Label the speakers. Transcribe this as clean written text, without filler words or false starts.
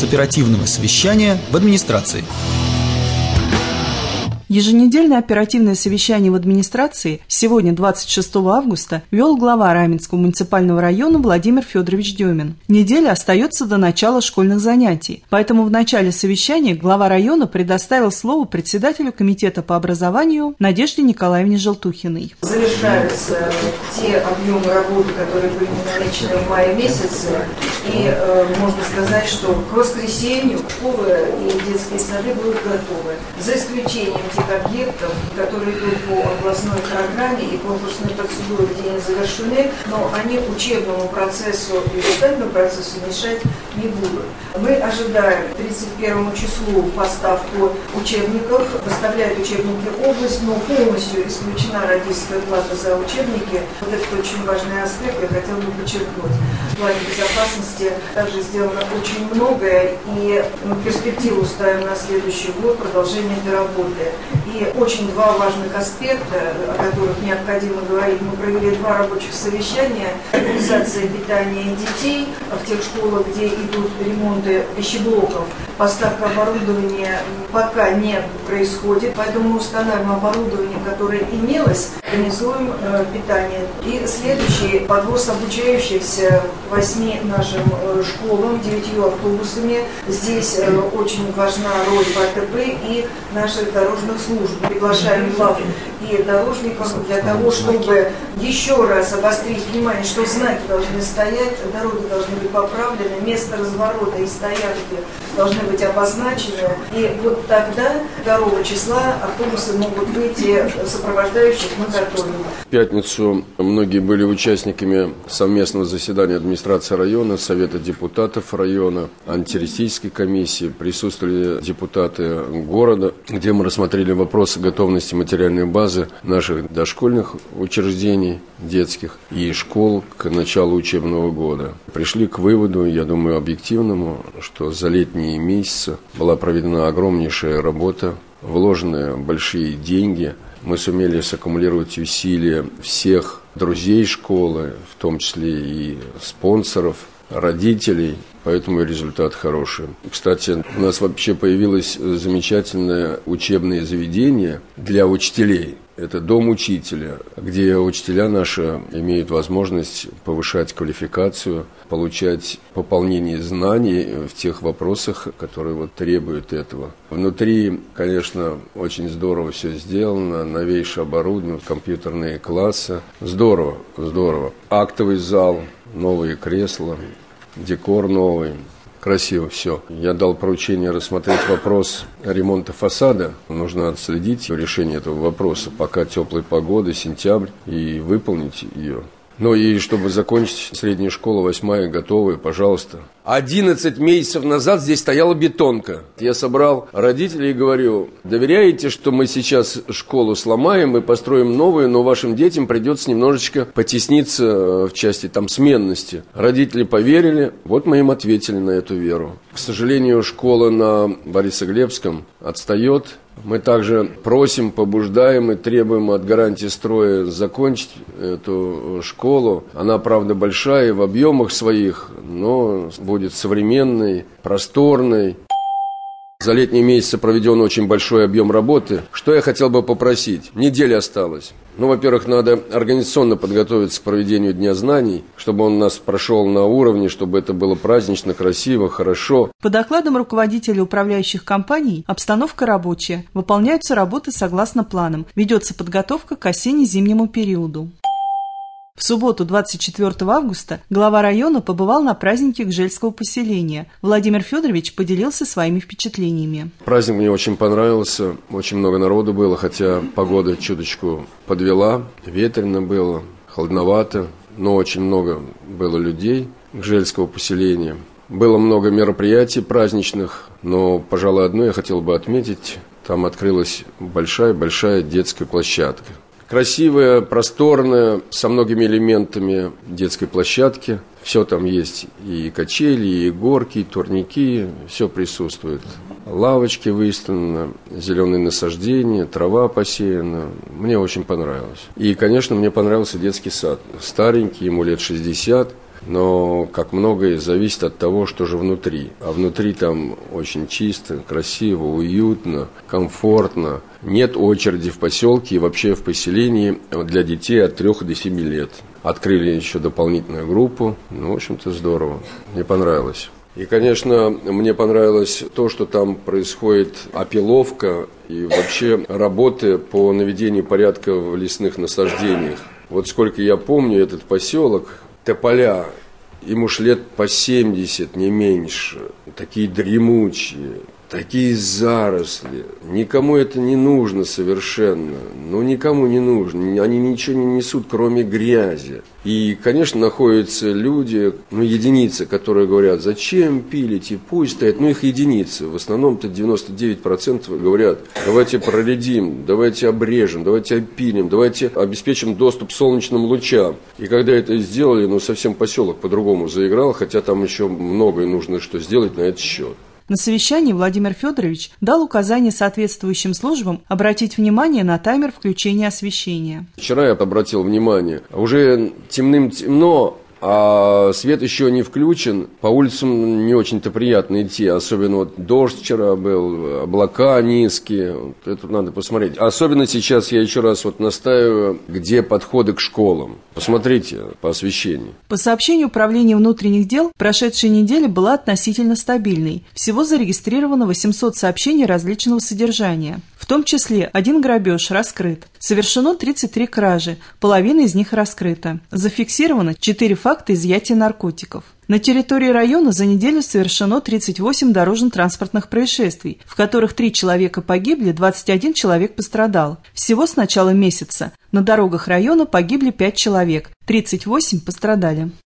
Speaker 1: с оперативного совещания в администрации.
Speaker 2: Еженедельное оперативное совещание в администрации сегодня, 26 августа, вел глава Раменского муниципального района Владимир Федорович Демин. Неделя остается до начала школьных занятий, поэтому в начале совещания глава района предоставил слово председателю комитета по образованию Надежде Николаевне Желтухиной.
Speaker 3: Завершаются те объемы работы, которые были намечены в мае месяце, и можно сказать, что к воскресенью школы и детские сады будут готовы, за исключением тех объектов, которые идут по областной программе и конкурсные процедуры, где они завершены, но они учебному процессу и воспитательному процессу мешать не будут. Мы ожидаем 31 числу поставку учебников, поставляют учебники область, но полностью исключена родительская плата за учебники. Вот это очень важный аспект, я хотела бы подчеркнуть. В плане безопасности также сделано очень многое, и мы перспективу ставим на следующий год продолжение этой работы. И очень два важных аспекта, о которых необходимо говорить. Мы провели 2 рабочих совещания. Организация питания детей в тех школах, где идут ремонты пищеблоков. Поставка оборудования пока не происходит, поэтому мы устанавливаем оборудование, которое имелось, организуем питание. И следующий подвоз обучающихся 8 нашим школам, 9 автобусами. Здесь очень важна роль ПТП и наших дорожных служб. Приглашаем глав и дорожников для того, чтобы еще раз обострить внимание, что знаки должны стоять, дороги должны быть поправлены, место разворота и стоянки должны быть обозначены. И вот тогда, 2 числа, автобусы могут выйти, сопровождающих мы готовим.
Speaker 4: В пятницу многие были участниками совместного заседания администрации района, Совета депутатов района, антитеррористической комиссии. Присутствовали депутаты города, где мы рассмотрели вопросы готовности материальной базы наших дошкольных учреждений, детских и школ к началу учебного года. Пришли к выводу, я думаю, объективному, что за летние месяцы была проведена огромнейшая работа, вложены большие деньги. Мы сумели саккумулировать усилия всех друзей школы, в том числе и спонсоров, родителей, поэтому результат хороший. Кстати, у нас вообще появилось замечательное учебное заведение для учителей. Это дом учителя, где учителя наши имеют возможность повышать квалификацию, получать пополнение знаний в тех вопросах, которые требуют этого. Внутри, конечно, очень здорово все сделано, новейшее оборудование, компьютерные классы. Здорово, здорово. Актовый зал, новые кресла, декор новый. Красиво все. Я дал поручение рассмотреть вопрос ремонта фасада. Нужно отследить решение этого вопроса, пока теплая погода, сентябрь, и выполнить ее. Ну и чтобы закончить, средняя школа, 8-я, готовая, пожалуйста. 11 месяцев назад здесь стояла бетонка. Я собрал родителей и говорю: доверяете, что мы сейчас школу сломаем и построим новую, но вашим детям придется немножечко потесниться в части сменности. Родители поверили, вот мы им ответили на эту веру. К сожалению, школа на Борисоглебском отстает. Мы также просим, побуждаем и требуем от гарантии строя закончить эту школу. Она, правда, большая в объемах своих, но будет современной, просторной. За летние месяцы проведен очень большой объем работы. Что я хотел бы попросить? Неделя осталась. Во-первых, надо организационно подготовиться к проведению Дня знаний, чтобы он у нас прошел на уровне, чтобы это было празднично, красиво, хорошо.
Speaker 2: По докладам руководителя управляющих компаний, обстановка рабочая. Выполняются работы согласно планам. Ведется подготовка к осенне-зимнему периоду. В субботу, 24 августа, глава района побывал на празднике Гжельского поселения. Владимир Федорович поделился своими впечатлениями.
Speaker 4: Праздник мне очень понравился, очень много народу было, хотя погода чуточку подвела, ветрено было, холодновато, но очень много было людей Гжельского поселения. Было много мероприятий праздничных, но, пожалуй, одно я хотел бы отметить. Там открылась большая детская площадка. Красивая, просторная, со многими элементами детской площадки. Все там есть, и качели, и горки, и турники, все присутствует. Лавочки выставлены, зеленые насаждения, трава посеяна. Мне очень понравилось. И, конечно, мне понравился детский сад. Старенький, ему лет 60. но как многое зависит от того, что же внутри. А внутри там очень чисто, красиво, уютно, комфортно. Нет очереди в поселке и вообще в поселении для детей от 3 до 7 лет. Открыли еще дополнительную группу. В общем-то, здорово. Мне понравилось. И, конечно, мне понравилось то, что там происходит опиловка и вообще работы по наведению порядка в лесных насаждениях. Вот сколько я помню этот поселок, тополя, ему ж лет по 70, не меньше, такие дремучие, такие заросли. Никому это не нужно совершенно. Никому не нужно. Они ничего не несут, кроме грязи. И, конечно, находятся люди, единицы, которые говорят, зачем пилите, пусть стоят. Их единицы. В основном-то 99% говорят, давайте проредим, давайте обрежем, давайте опилим, давайте обеспечим доступ к солнечным лучам. И когда это сделали, совсем поселок по-другому заиграл, хотя там еще многое нужно что сделать на этот счет.
Speaker 2: На совещании Владимир Федорович дал указание соответствующим службам обратить внимание на таймер включения освещения.
Speaker 4: Вчера я обратил внимание, уже темным-темно, а свет еще не включен, по улицам не очень-то приятно идти, особенно дождь вчера был, облака низкие, это надо посмотреть. Особенно сейчас я еще раз настаиваю, где подходы к школам. Посмотрите по освещению.
Speaker 2: По сообщению Управления внутренних дел, прошедшая неделя была относительно стабильной. Всего зарегистрировано 800 сообщений различного содержания. В том числе 1 грабеж раскрыт. Совершено 33 кражи, половина из них раскрыта. Зафиксировано 4 факта изъятия наркотиков. На территории района за неделю совершено 38 дорожно-транспортных происшествий, в которых 3 человека погибли, 21 человек пострадал. Всего с начала месяца на дорогах района погибли 5 человек, 38 пострадали.